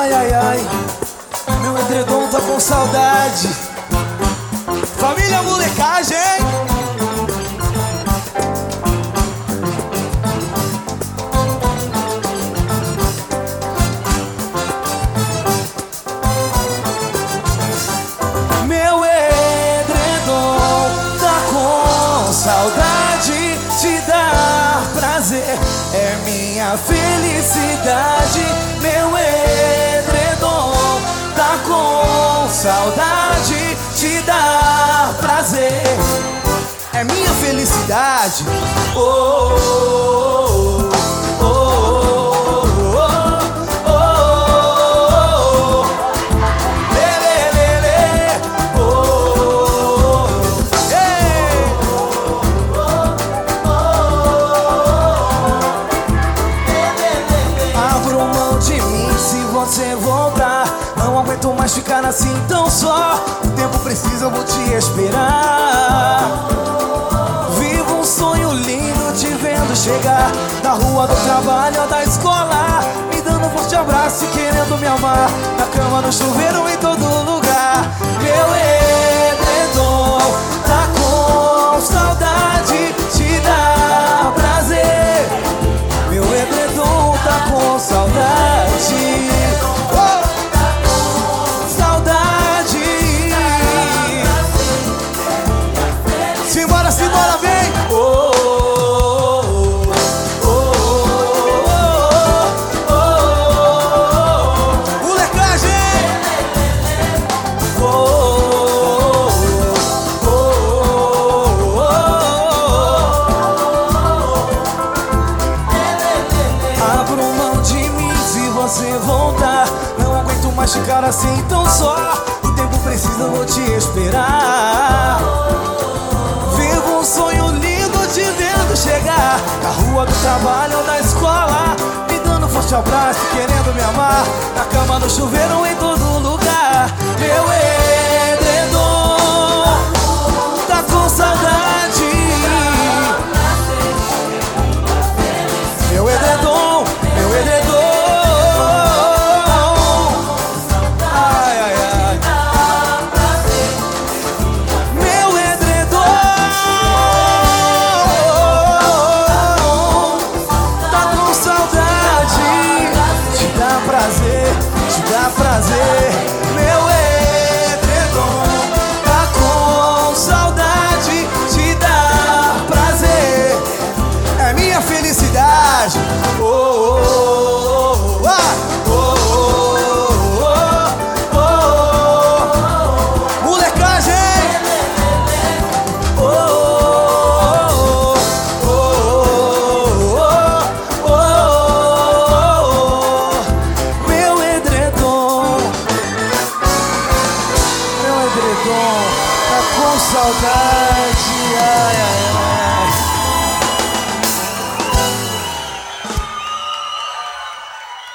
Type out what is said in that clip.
Ai, ai, ai, meu edredom tá com saudade. Família molecagem, hein? Meu edredom tá com saudade. Te dar prazer é minha felicidade. Meu edredom tá com saudade. Te dar prazer é minha felicidade. Oh, oh, oh, oh, oh, oh, oh. Lê, lê, lê, lê. Oh, hey. Abro mão de mim se você voltar. Não aguento mais ficar assim tão só. O tempo precisa, eu vou te esperar. Vivo um sonho lindo te vendo chegar da rua, do trabalho ou da escola, me dando um forte abraço e querendo me amar. Na cama, no chuveiro, em todo lugar. Meu edredom tá com saudade. Te dá prazer. Meu edredom tá com saudade. Simbora, simbora, vem! Oh, oh, oh, oh, oh, molecagem! Oh, oh, oh, abro mão de mim se você voltar. Não aguento mais ficar assim tão só. O tempo precisa, eu vou te esperar. Vivo um sonho lindo te vendo chegar da rua, do trabalho ou da escola, me dando um forte abraço, querendo me amar. Na cama, no chuveiro, em todo lugar. Meu edredom tá com saudade. Meu edredom, meu edredom. Ai, ai, ai. Meu edredom tá com saudade. Te dá prazer, te dá prazer. Meu edredom tá com saudade. Te dá prazer é minha felicidade. Oh, oh, oh, ah, oh, oh, oh, oh, molecagem. Oh, oh, oh, oh, oh, meu edredom tá com saudade. Ai, ai, ai.